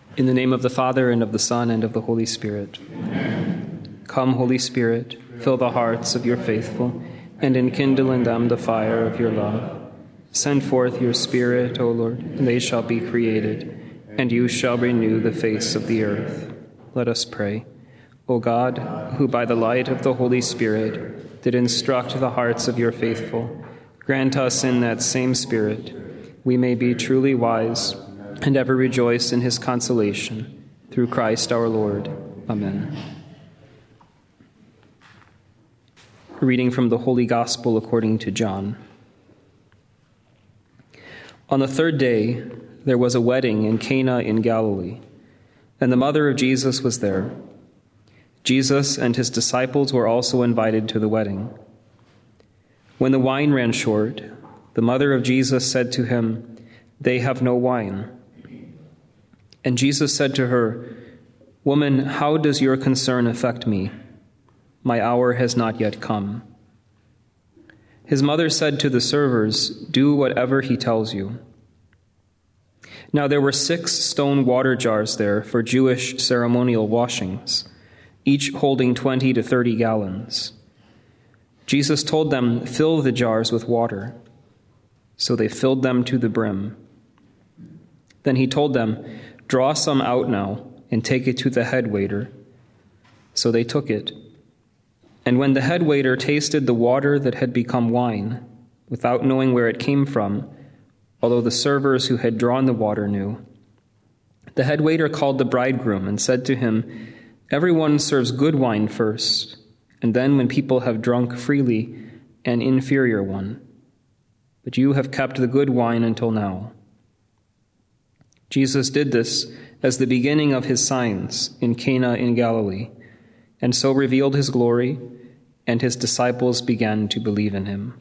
In the name of the Father, and of the Son, and of the Holy Spirit. Amen. Come, Holy Spirit, fill the hearts of your faithful, and enkindle in them the fire of your love. Send forth your Spirit, O Lord, and they shall be created, and you shall renew the face of the earth. Let us pray. O God, who by the light of the Holy Spirit did instruct the hearts of your faithful, grant us in that same Spirit we may be truly wise and ever rejoice in his consolation. Through Christ our Lord. Amen. A reading from the Holy Gospel according to John. On the third day, there was a wedding in Cana in Galilee, and the mother of Jesus was there. Jesus and his disciples were also invited to the wedding. When the wine ran short, the mother of Jesus said to him, "They have no wine." And Jesus said to her, "Woman, how does your concern affect me? My hour has not yet come." His mother said to the servers, "Do whatever he tells you." Now there were 6 stone water jars there for Jewish ceremonial washings, each holding 20 to 30 gallons. Jesus told them, "Fill the jars with water." So they filled them to the brim. Then he told them, "Draw some out now and take it to the head waiter." So they took it. And when the head waiter tasted the water that had become wine, without knowing where it came from, although the servers who had drawn the water knew, the head waiter called the bridegroom and said to him, "Everyone serves good wine first, and then when people have drunk freely, an inferior one. But you have kept the good wine until now." Jesus did this as the beginning of his signs in Cana in Galilee, and so revealed his glory, and his disciples began to believe in him.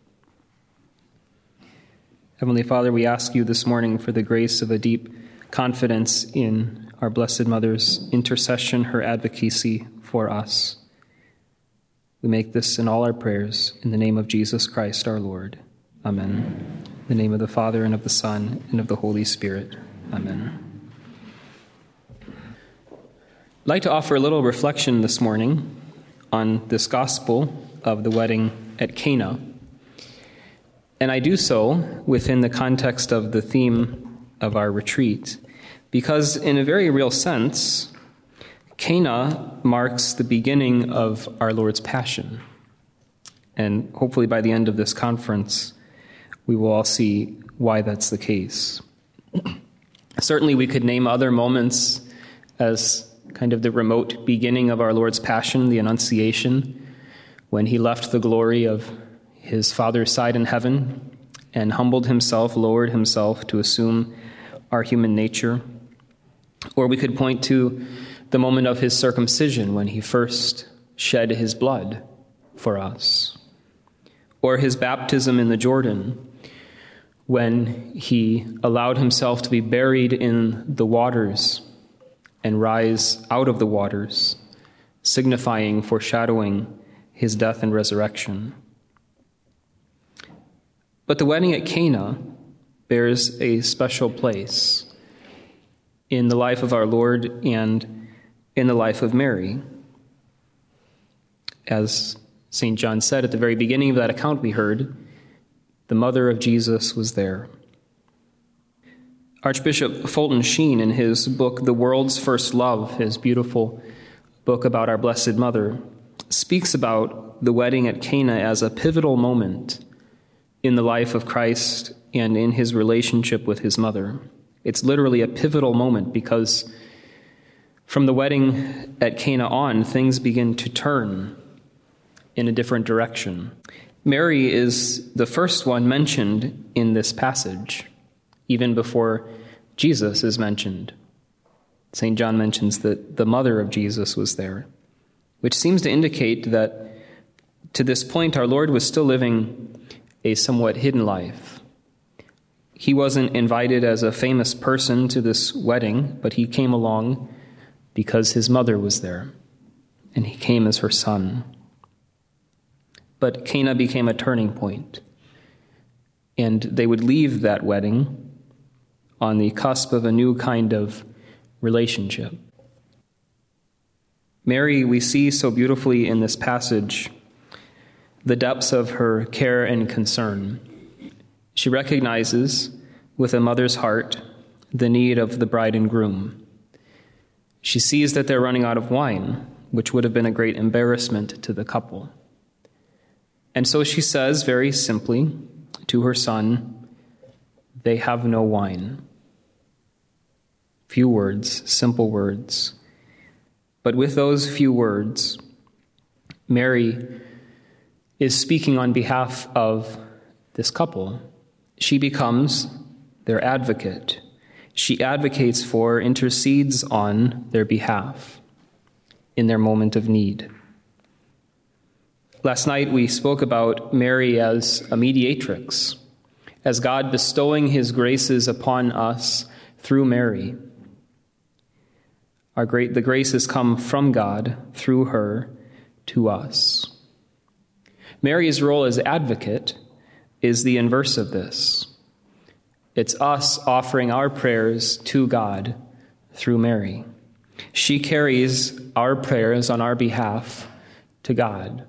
Heavenly Father, we ask you this morning for the grace of a deep confidence in our Blessed Mother's intercession, her advocacy for us. We make this in all our prayers in the name of Jesus Christ our Lord. Amen. In the name of the Father, and of the Son, and of the Holy Spirit. Amen. I'd like to offer a little reflection this morning on this gospel of the wedding at Cana. And I do so within the context of the theme of our retreat, because in a very real sense, Cana marks the beginning of our Lord's Passion. And hopefully by the end of this conference, we will all see why that's the case. Certainly we could name other moments as kind of the remote beginning of our Lord's Passion, the Annunciation, when he left the glory of his Father's side in heaven and humbled himself, lowered himself to assume our human nature. Or we could point to the moment of his circumcision when he first shed his blood for us. Or his baptism in the Jordan, when he allowed himself to be buried in the waters and rise out of the waters, signifying, foreshadowing his death and resurrection. But the wedding at Cana bears a special place in the life of our Lord and in the life of Mary. As St. John said at the very beginning of that account we heard, the mother of Jesus was there. Archbishop Fulton Sheen, in his book, The World's First Love, his beautiful book about our Blessed Mother, speaks about the wedding at Cana as a pivotal moment in the life of Christ and in his relationship with his mother. It's literally a pivotal moment because from the wedding at Cana on, things begin to turn in a different direction. Mary is the first one mentioned in this passage, even before Jesus is mentioned. St. John mentions that the mother of Jesus was there, which seems to indicate that to this point our Lord was still living a somewhat hidden life. He wasn't invited as a famous person to this wedding, but he came along because his mother was there, and he came as her son. But Cana became a turning point, and they would leave that wedding on the cusp of a new kind of relationship. Mary, we see so beautifully in this passage the depths of her care and concern. She recognizes, with a mother's heart, the need of the bride and groom. She sees that they're running out of wine, which would have been a great embarrassment to the couple. And so she says very simply to her son, "They have no wine." Few words, simple words. But with those few words, Mary is speaking on behalf of this couple. She becomes their advocate. She advocates for, intercedes on their behalf in their moment of need. Last night we spoke about Mary as a mediatrix, as God bestowing his graces upon us through Mary. The graces come from God through her to us. Mary's role as advocate is the inverse of this. It's us offering our prayers to God through Mary. She carries our prayers on our behalf to God.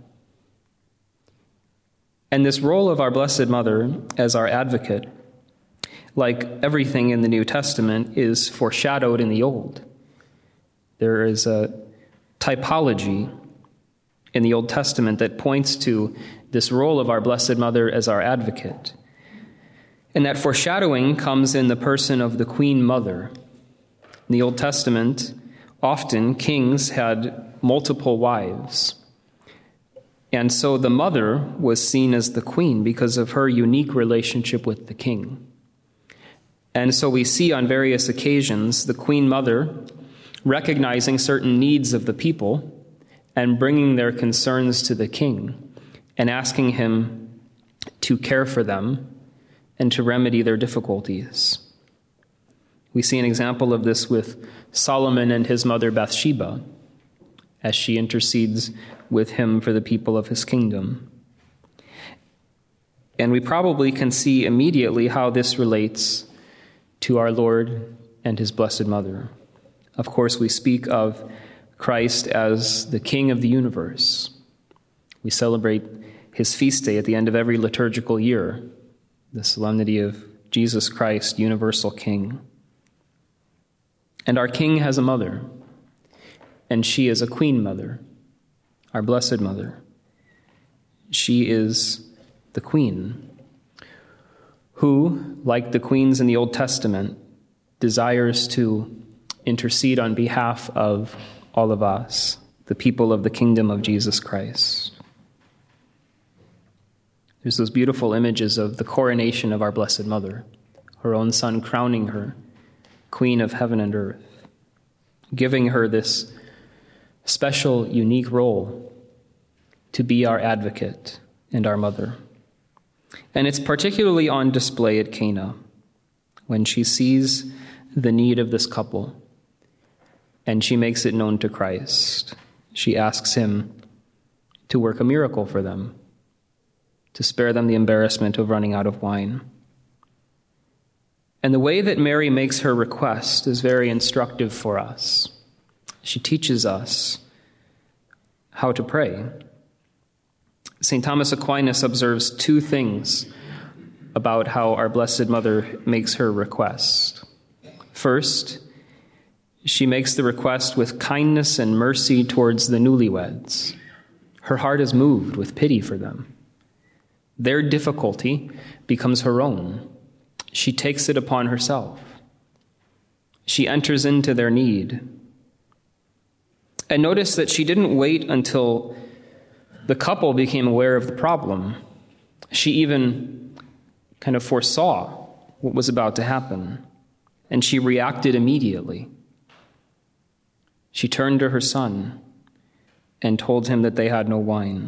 And this role of our Blessed Mother as our advocate, like everything in the New Testament, is foreshadowed in the Old. There is a typology in the Old Testament that points to this role of our Blessed Mother as our advocate. And that foreshadowing comes in the person of the Queen Mother. In the Old Testament, often kings had multiple wives. And so the mother was seen as the queen because of her unique relationship with the king. And so we see on various occasions the Queen Mother recognizing certain needs of the people and bringing their concerns to the king and asking him to care for them and to remedy their difficulties. We see an example of this with Solomon and his mother Bathsheba, as she intercedes with him for the people of his kingdom. And we probably can see immediately how this relates to our Lord and his Blessed Mother. Of course, we speak of Christ as the King of the universe. We celebrate his feast day at the end of every liturgical year, the solemnity of Jesus Christ, universal King. And our King has a mother, and she is a Queen Mother, our Blessed Mother. She is the Queen, who, like the queens in the Old Testament, desires to intercede on behalf of all of us, the people of the kingdom of Jesus Christ. There's those beautiful images of the coronation of our Blessed Mother, her own Son crowning her Queen of heaven and earth, giving her this special, unique role to be our advocate and our mother. And it's particularly on display at Cana, when she sees the need of this couple, and she makes it known to Christ. She asks him to work a miracle for them, to spare them the embarrassment of running out of wine. And the way that Mary makes her request is very instructive for us. She teaches us how to pray. St. Thomas Aquinas observes two things about how our Blessed Mother makes her request. First, she makes the request with kindness and mercy towards the newlyweds. Her heart is moved with pity for them. Their difficulty becomes her own. She takes it upon herself. She enters into their need. And notice that she didn't wait until the couple became aware of the problem. She even kind of foresaw what was about to happen, and she reacted immediately. She turned to her son and told him that they had no wine.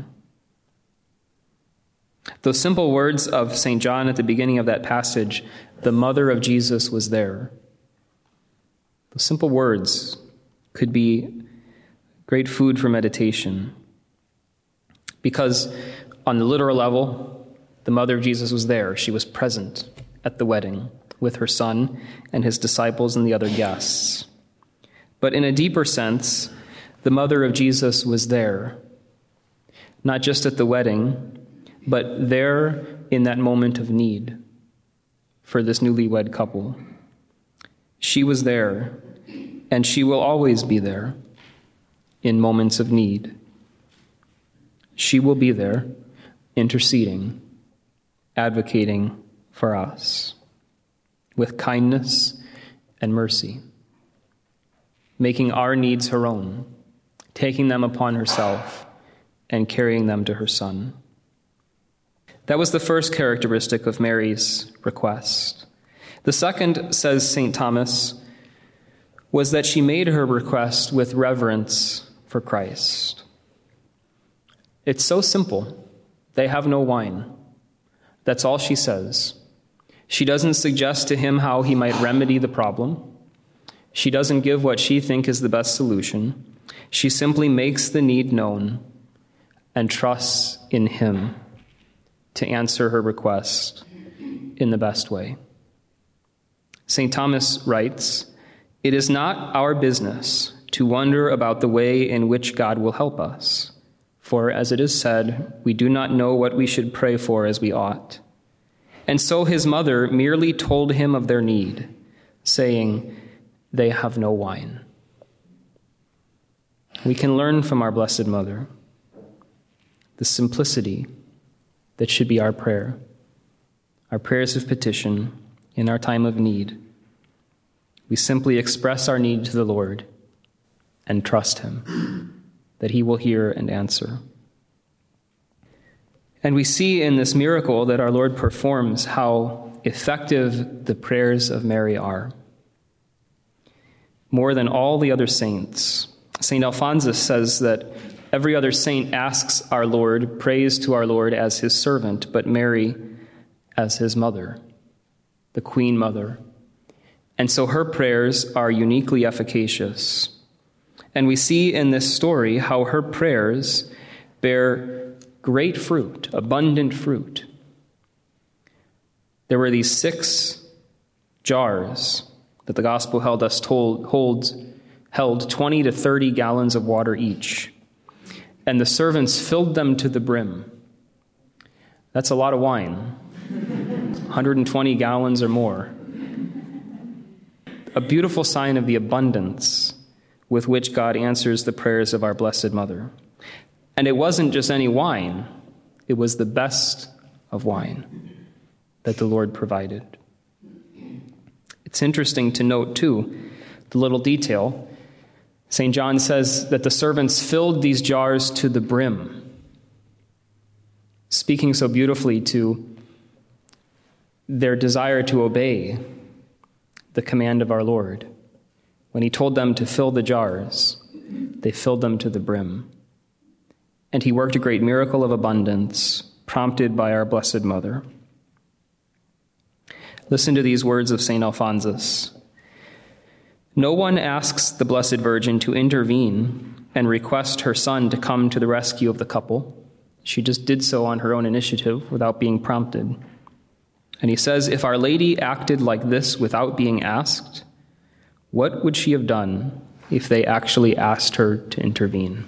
Those simple words of St. John at the beginning of that passage, the mother of Jesus was there. Those simple words could be great food for meditation. Because on the literal level, the mother of Jesus was there. She was present at the wedding with her son and his disciples and the other guests. But in a deeper sense, the mother of Jesus was there, not just at the wedding, but there in that moment of need for this newlywed couple. She was there, and she will always be there in moments of need. She will be there, interceding, advocating for us with kindness and mercy, making our needs her own, taking them upon herself, and carrying them to her Son. That was the first characteristic of Mary's request. The second, says St. Thomas, was that she made her request with reverence for Christ. It's so simple. They have no wine. That's all she says. She doesn't suggest to him how he might remedy the problem. She doesn't give what she thinks is the best solution. She simply makes the need known and trusts in him to answer her request in the best way. St. Thomas writes, "It is not our business to wonder about the way in which God will help us. For, as it is said, we do not know what we should pray for as we ought." And so his mother merely told him of their need, saying, "They have no wine." We can learn from our Blessed Mother the simplicity that should be our prayer, our prayers of petition in our time of need. We simply express our need to the Lord and trust him that he will hear and answer. And we see in this miracle that our Lord performs how effective the prayers of Mary are. More than all the other saints, St. Alphonsus says that every other saint asks our Lord, prays to our Lord as his servant, but Mary as his mother, the Queen Mother. And so her prayers are uniquely efficacious. And we see in this story how her prayers bear great fruit, abundant fruit. There were these 6 jars that the gospel held 20 to 30 gallons of water each. And the servants filled them to the brim. That's a lot of wine, 120 gallons or more. A beautiful sign of the abundance with which God answers the prayers of our Blessed Mother. And it wasn't just any wine, it was the best of wine that the Lord provided. It's interesting to note, too, the little detail. St. John says that the servants filled these jars to the brim, speaking so beautifully to their desire to obey the command of our Lord. When he told them to fill the jars, they filled them to the brim. And he worked a great miracle of abundance, prompted by our Blessed Mother. Listen to these words of St. Alphonsus. "No one asks the Blessed Virgin to intervene and request her Son to come to the rescue of the couple. She just did so on her own initiative without being prompted." And he says, if Our Lady acted like this without being asked, what would she have done if they actually asked her to intervene?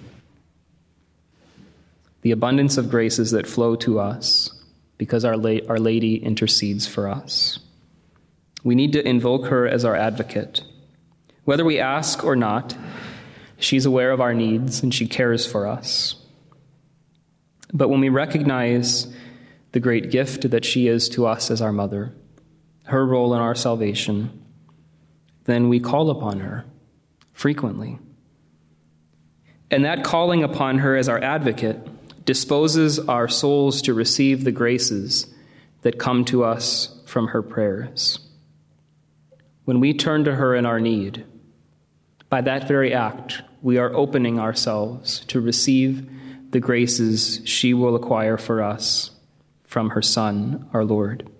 The abundance of graces that flow to us because Our Lady intercedes for us. We need to invoke her as our advocate. Whether we ask or not, she's aware of our needs and she cares for us. But when we recognize the great gift that she is to us as our mother, her role in our salvation, then we call upon her frequently. And that calling upon her as our advocate disposes our souls to receive the graces that come to us from her prayers. When we turn to her in our need, by that very act, we are opening ourselves to receive the graces she will acquire for us from her Son, our Lord.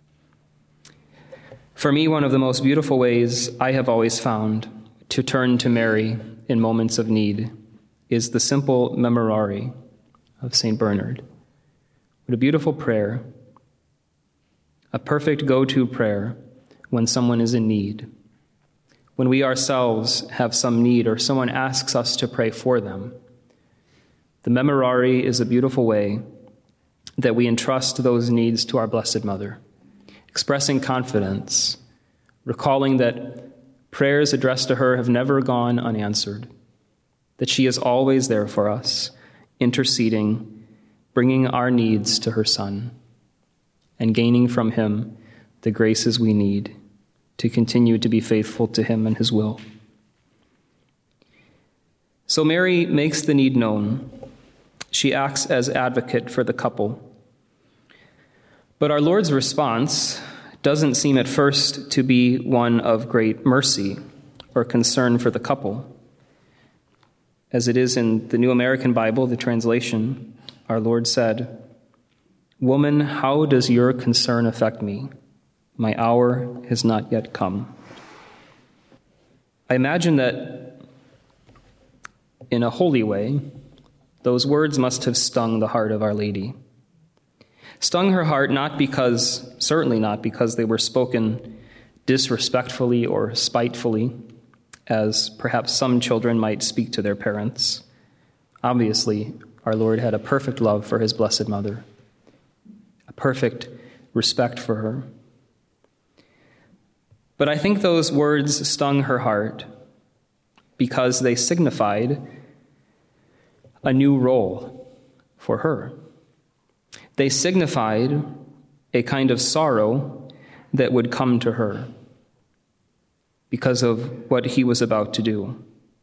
For me, one of the most beautiful ways I have always found to turn to Mary in moments of need is the simple Memorare of St. Bernard. What a beautiful prayer, a perfect go-to prayer when someone is in need, when we ourselves have some need or someone asks us to pray for them. The Memorare is a beautiful way that we entrust those needs to our Blessed Mother, expressing confidence, recalling that prayers addressed to her have never gone unanswered, that she is always there for us, interceding, bringing our needs to her Son, and gaining from him the graces we need to continue to be faithful to him and his will. So Mary makes the need known. She acts as advocate for the couple. But our Lord's response doesn't seem at first to be one of great mercy or concern for the couple. As it is in the New American Bible, the translation, our Lord said, "Woman, how does your concern affect me? My hour has not yet come." I imagine that in a holy way, those words must have stung the heart of Our Lady. Stung her heart certainly not because they were spoken disrespectfully or spitefully, as perhaps some children might speak to their parents. Obviously, our Lord had a perfect love for his Blessed Mother, a perfect respect for her. But I think those words stung her heart because they signified a new role for her. They signified a kind of sorrow that would come to her because of what he was about to do.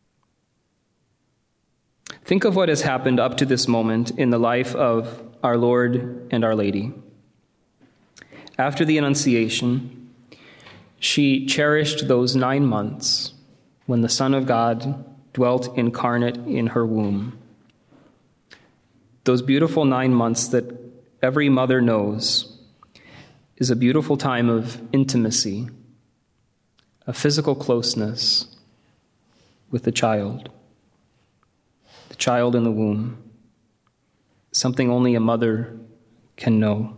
Think of what has happened up to this moment in the life of our Lord and Our Lady. After the Annunciation, she cherished those 9 months when the Son of God dwelt incarnate in her womb. Those beautiful 9 months that every mother knows is a beautiful time of intimacy, a physical closeness with the child in the womb, something only a mother can know.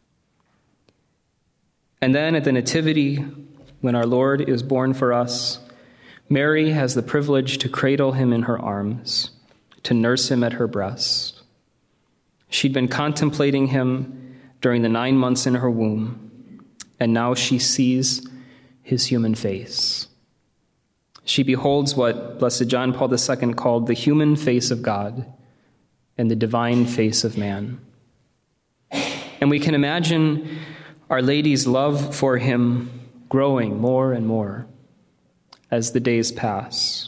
And then at the Nativity, when our Lord is born for us, Mary has the privilege to cradle him in her arms, to nurse him at her breast. She'd been contemplating him during the 9 months in her womb, and now she sees his human face. She beholds what Blessed John Paul II called the human face of God and the divine face of man. And we can imagine Our Lady's love for him growing more and more as the days pass.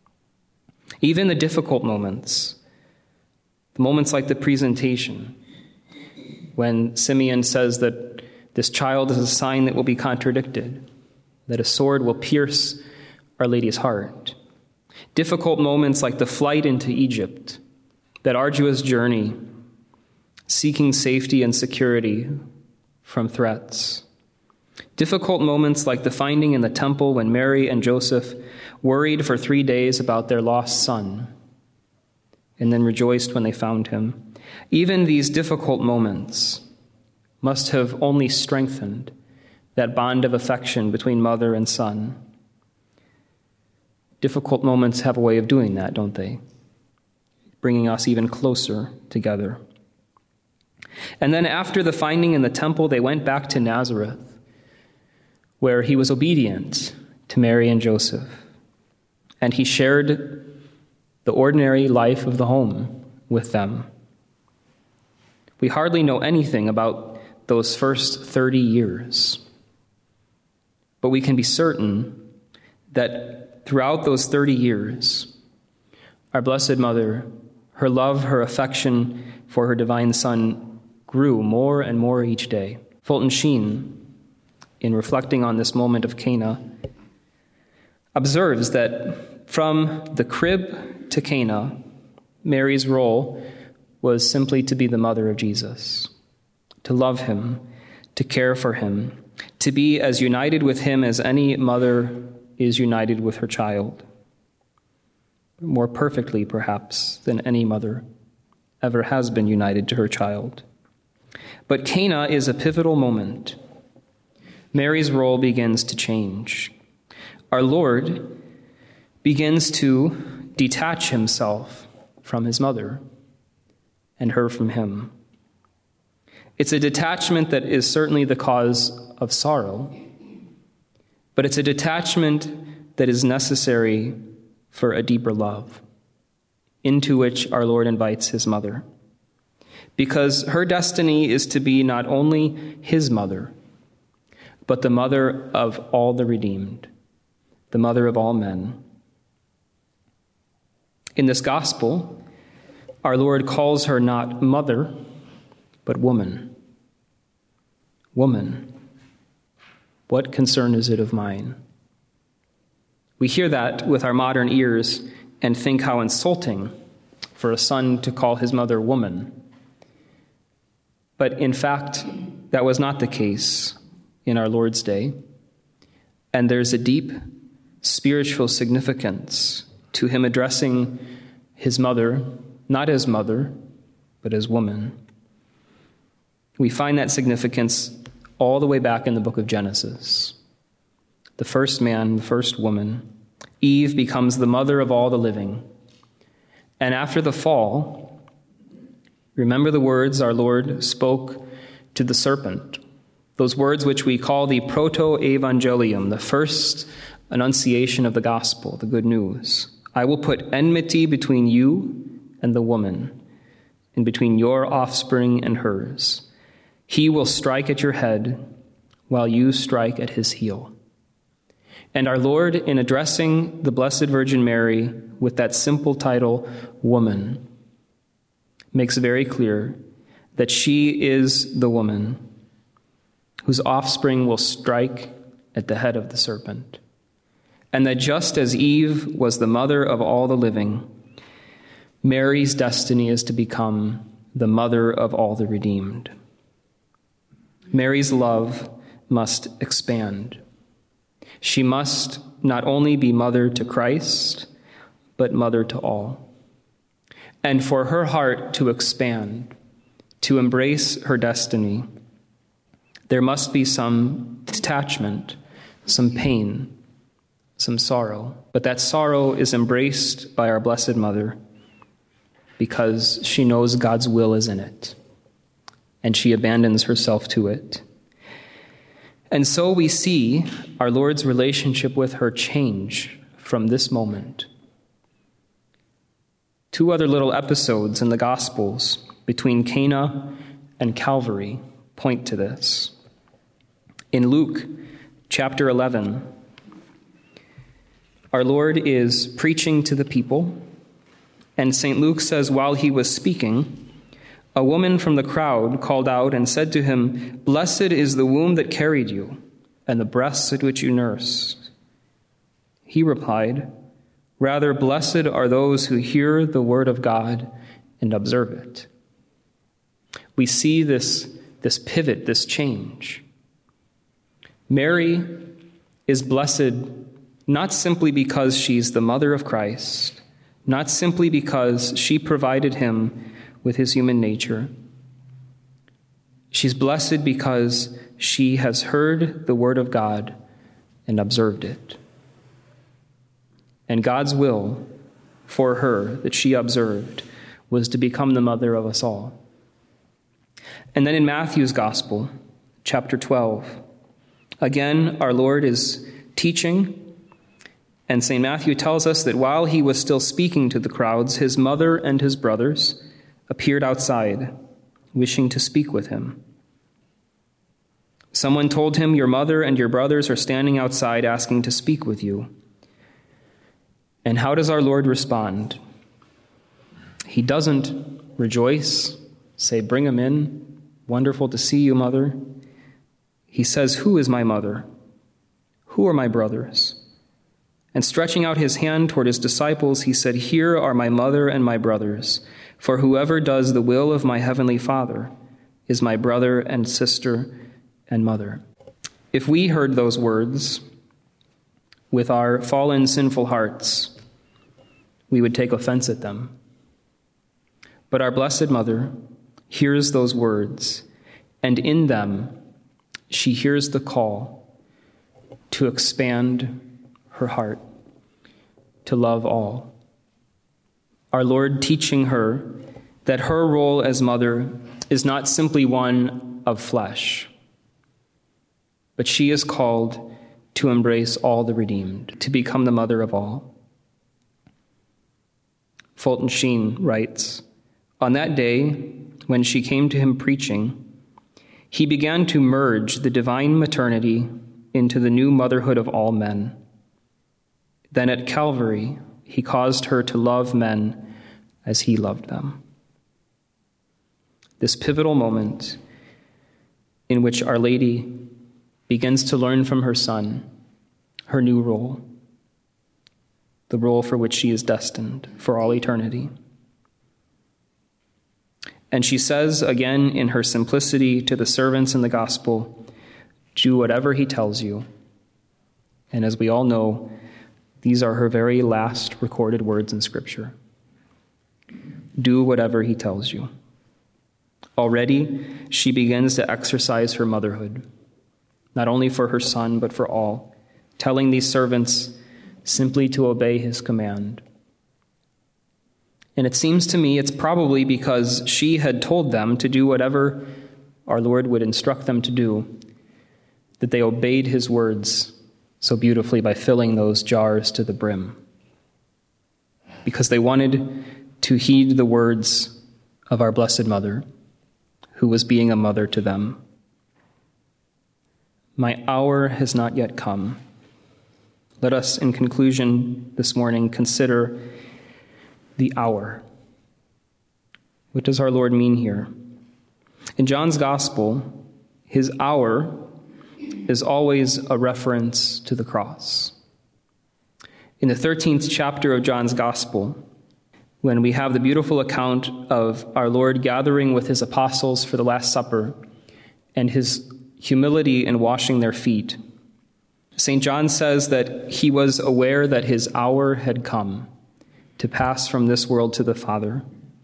Even the difficult moments, the moments like the presentation, when Simeon says that this child is a sign that will be contradicted, that a sword will pierce Our Lady's heart. Difficult moments like the flight into Egypt, that arduous journey, seeking safety and security from threats. Difficult moments like the finding in the temple when Mary and Joseph worried for 3 days about their lost son, and then rejoiced when they found him. Even these difficult moments must have only strengthened that bond of affection between mother and son. Difficult moments have a way of doing that, don't they? Bringing us even closer together. And then after the finding in the temple, they went back to Nazareth, where he was obedient to Mary and Joseph, and he shared the ordinary life of the home with them. We hardly know anything about those first 30 years, but we can be certain that throughout those 30 years, our Blessed Mother, her love, her affection for her divine Son grew more and more each day. Fulton Sheen, in reflecting on this moment of Cana, observes that from the crib to Cana, Mary's role was simply to be the mother of Jesus, to love him, to care for him, to be as united with him as any mother is united with her child, more perfectly, perhaps, than any mother ever has been united to her child. But Cana is a pivotal moment. Mary's role begins to change. our Lord begins to detach himself from his mother and her from him. It's a detachment that is certainly the cause of sorrow, but it's a detachment that is necessary for a deeper love, into which our Lord invites his mother, because her destiny is to be not only his mother, but the mother of all the redeemed, the mother of all men. In this gospel, our Lord calls her not mother, but woman. Woman, what concern is it of mine? We hear that with our modern ears and think how insulting for a son to call his mother woman. But in fact, that was not the case in our Lord's day. And there's a deep spiritual significance to him addressing his mother, not as mother, but as woman. We find that significance all the way back in the book of Genesis. The first man, the first woman, Eve, becomes the mother of all the living. And after the fall, remember the words our Lord spoke to the serpent, those words which we call the proto-evangelium, the first annunciation of the gospel, the good news. I will put enmity between you and the woman, and between your offspring and hers. He will strike at your head, while you strike at his heel. And our Lord, in addressing the Blessed Virgin Mary with that simple title, woman, makes very clear that she is the woman whose offspring will strike at the head of the serpent. And that just as Eve was the mother of all the living, Mary's destiny is to become the mother of all the redeemed. Mary's love must expand. She must not only be mother to Christ, but mother to all. And for her heart to expand, to embrace her destiny, there must be some detachment, some pain, some sorrow. But that sorrow is embraced by our Blessed Mother because she knows God's will is in it, and she abandons herself to it. And so we see our Lord's relationship with her change from this moment. Two other little episodes in the Gospels between Cana and Calvary point to this. In Luke chapter 11, our Lord is preaching to the people, and St. Luke says, while he was speaking, a woman from the crowd called out and said to him, "Blessed is the womb that carried you, and the breasts at which you nursed." He replied, "Rather, blessed are those who hear the word of God and observe it." We see this pivot, this change. Mary is blessed not simply because she's the mother of Christ, not simply because she provided him with his human nature. She's blessed because she has heard the word of God and observed it. And God's will for her that she observed was to become the mother of us all. And then in Matthew's Gospel, chapter 12, again, our Lord is teaching, and St. Matthew tells us that while he was still speaking to the crowds, his mother and his brothers appeared outside, wishing to speak with him. Someone told him, "Your mother and your brothers are standing outside asking to speak with you." And how does our Lord respond? He doesn't rejoice, say, "Bring him in. Wonderful to see you, mother." He says, "Who is my mother? Who are my brothers?" And stretching out his hand toward his disciples, he said, "Here are my mother and my brothers. For whoever does the will of my heavenly Father is my brother and sister and mother." If we heard those words with our fallen, sinful hearts, we would take offense at them. But our Blessed Mother hears those words, and in them she hears the call to expand her heart, to love all. Our Lord teaching her that her role as mother is not simply one of flesh, but she is called to embrace all the redeemed, to become the mother of all. Fulton Sheen writes, "On that day, when she came to him preaching, he began to merge the divine maternity into the new motherhood of all men. Then at Calvary, he caused her to love men as he loved them." This pivotal moment in which Our Lady begins to learn from her Son her new role, the role for which she is destined for all eternity. And she says again in her simplicity to the servants in the gospel, "Do whatever he tells you." And as we all know, these are her very last recorded words in Scripture. Do whatever he tells you. Already, she begins to exercise her motherhood, not only for her Son, but for all, telling these servants simply to obey his command. And it seems to me it's probably because she had told them to do whatever our Lord would instruct them to do, that they obeyed his words so beautifully by filling those jars to the brim. Because they wanted to heed the words of our Blessed Mother, who was being a mother to them. My hour has not yet come. Let us, in conclusion this morning, consider the hour. What does our Lord mean here? In John's Gospel, his hour is always a reference to the cross. In the 13th chapter of John's Gospel, when we have the beautiful account of our Lord gathering with his apostles for the Last Supper and his humility in washing their feet, St. John says that he was aware that his hour had come to pass from this world to the Father.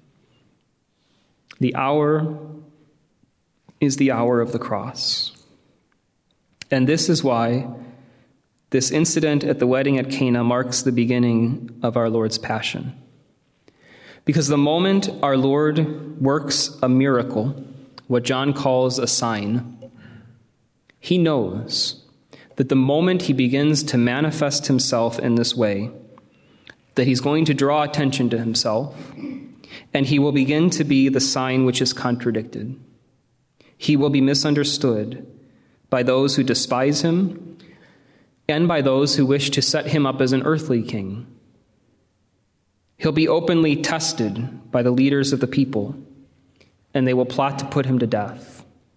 The hour is the hour of the cross. And this is why this incident at the wedding at Cana marks the beginning of our Lord's passion. Because the moment our Lord works a miracle, what John calls a sign, he knows that the moment he begins to manifest himself in this way, that he's going to draw attention to himself, and he will begin to be the sign which is contradicted. He will be misunderstood by those who despise him and by those who wish to set him up as an earthly king. He'll be openly tested by the leaders of the people, and they will plot to put him to death.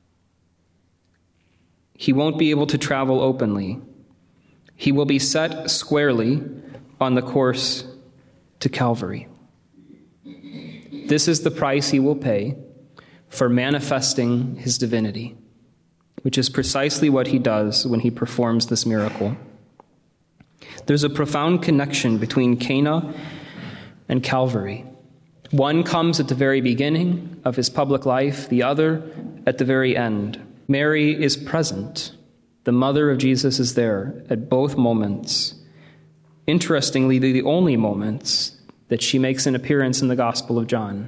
He won't be able to travel openly. He will be set squarely on the course to Calvary. This is the price he will pay for manifesting his divinity, which is precisely what he does when he performs this miracle. There's a profound connection between Cana and Calvary. One comes at the very beginning of his public life, the other at the very end. Mary is present. The mother of Jesus is there at both moments. Interestingly, the only moments that she makes an appearance in the Gospel of John,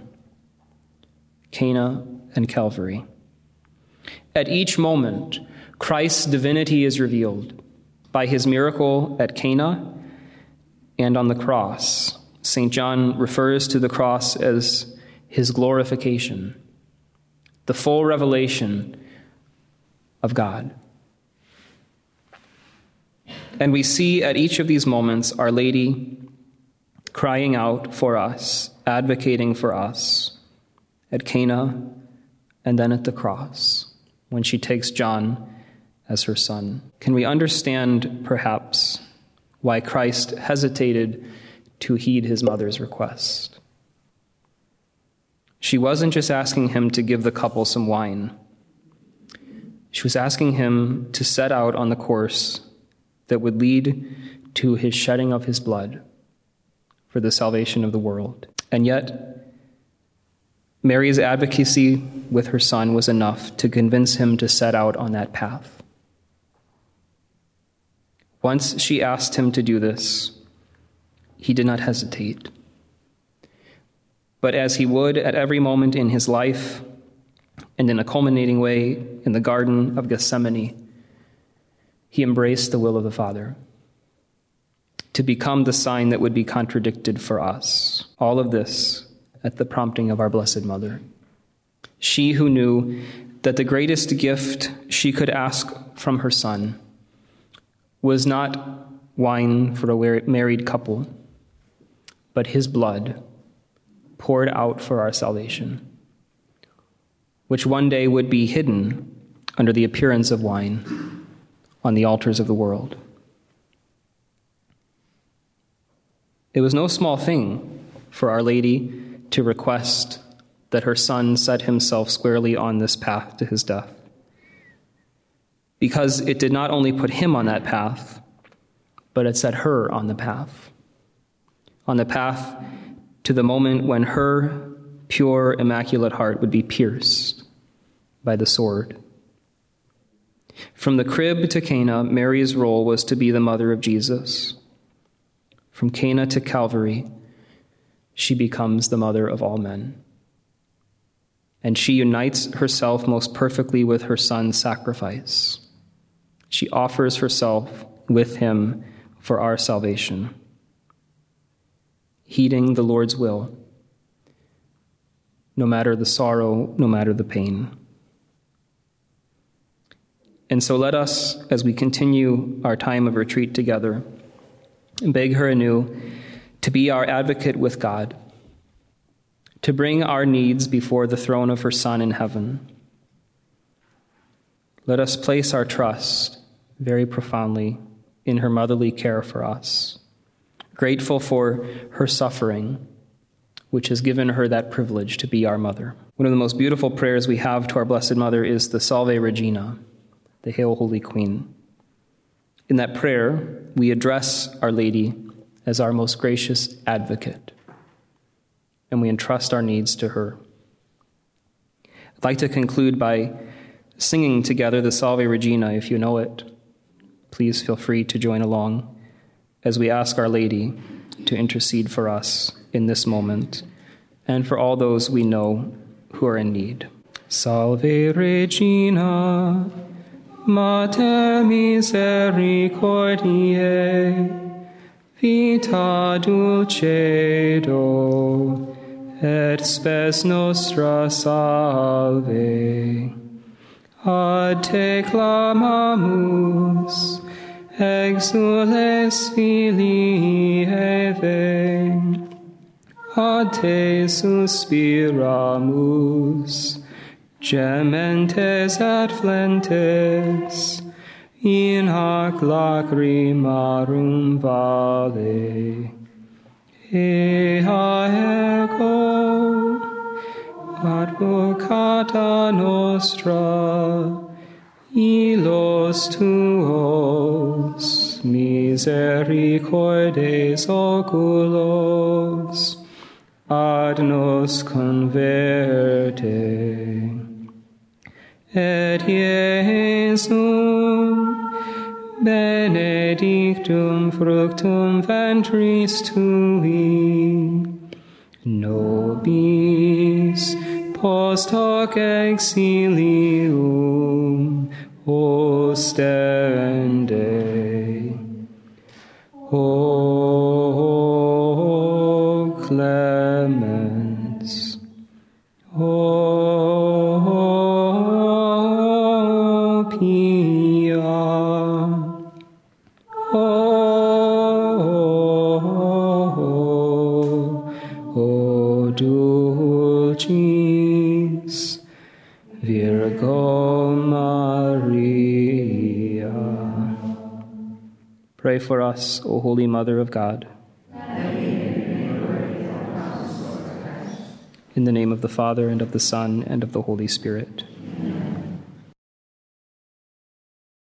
Cana and Calvary. At each moment, Christ's divinity is revealed by his miracle at Cana and on the cross. St. John refers to the cross as his glorification, the full revelation of God. And we see at each of these moments Our Lady crying out for us, advocating for us, at Cana and then at the cross, when she takes John as her son. Can we understand, perhaps, why Christ hesitated to heed his mother's request? She wasn't just asking him to give the couple some wine. She was asking him to set out on the course that would lead to his shedding of his blood for the salvation of the world. And yet, Mary's advocacy with her son was enough to convince him to set out on that path. Once she asked him to do this, he did not hesitate. But as he would at every moment in his life, and in a culminating way in the Garden of Gethsemane, he embraced the will of the Father to become the sign that would be contradicted for us. All of this at the prompting of our Blessed Mother. She who knew that the greatest gift she could ask from her Son was not wine for a married couple, but his blood poured out for our salvation, which one day would be hidden under the appearance of wine on the altars of the world. It was no small thing for Our Lady to request that her Son set himself squarely on this path to his death, because it did not only put him on that path, but it set her on the path to the moment when her pure, immaculate heart would be pierced by the sword. From the crib to Cana, Mary's role was to be the mother of Jesus. From Cana to Calvary, she becomes the mother of all men. And she unites herself most perfectly with her Son's sacrifice. She offers herself with him for our salvation, heeding the Lord's will, no matter the sorrow, no matter the pain. And so let us, as we continue our time of retreat together, beg her anew to be our advocate with God, to bring our needs before the throne of her Son in heaven. Let us place our trust very profoundly in her motherly care for us, grateful for her suffering, which has given her that privilege to be our mother. One of the most beautiful prayers we have to our Blessed Mother is the Salve Regina, the Hail, Holy Queen. In that prayer, we address Our Lady as our most gracious advocate, and we entrust our needs to her. I'd like to conclude by singing together the Salve Regina. If you know it, please feel free to join along as we ask Our Lady to intercede for us in this moment and for all those we know who are in need. Salve Regina, Mater misericordiae, vita dulcedo, et spes nostra salve. Ad te clamamus, exules filii Eve, ad te suspiramus, gementes et flentes, in hac lacrimarum vale. Ea ego, advocata nostra, illos tuos, misericordes oculos, ad nos converte. Et Iesum, benedictum fructum ventris tui, nobis post hoc exilium ostende. O clemens, O pia, O dulcis Virgo Maria. Pray for us, O Holy Mother of God. In the name of the Father, and of the Son, and of the Holy Spirit.